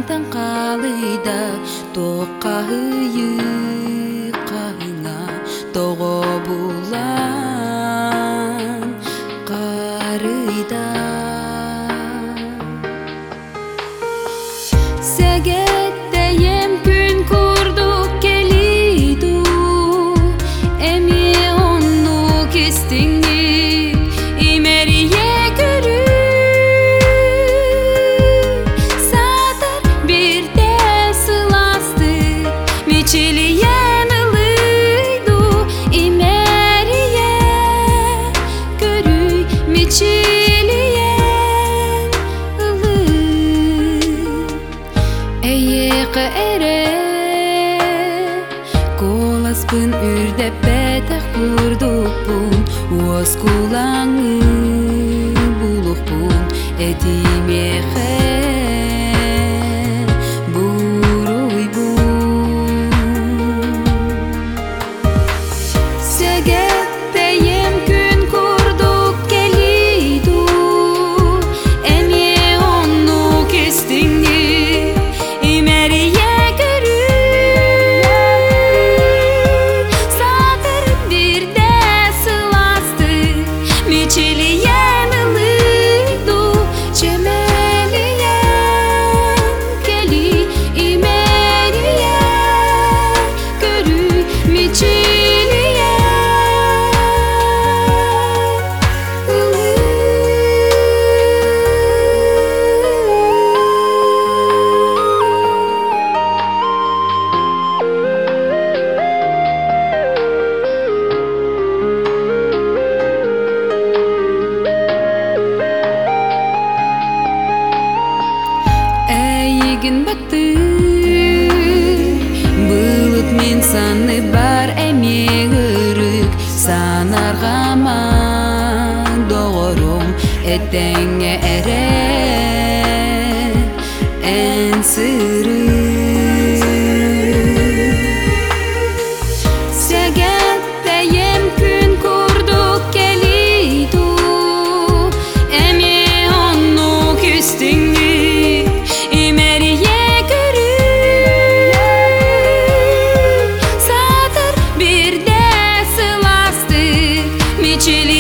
антан қалыйда тоққа қағына тоғы бұлан қарыйда Сәгеттейім күн күрдік келейду Әме онну кестіңі имәрие көрі Сатыр бірде сыласты мечелиен ылыйду имәрие көрі мечелиен Эйеқі әрі Коласпын үрдеп бәтәқ күрдікпін Уыз кулаңы бұлықпын Әдімеқі бұруйбын Сәгеттейім күн күрдік келейду Әме онну кестіңі Бақты бұлыт мен саны бар әме үрік санарғама доғырым әттәңе әрі ән сыры Сәгеттейім күн күрдік келейду әме онну кестіңі Чили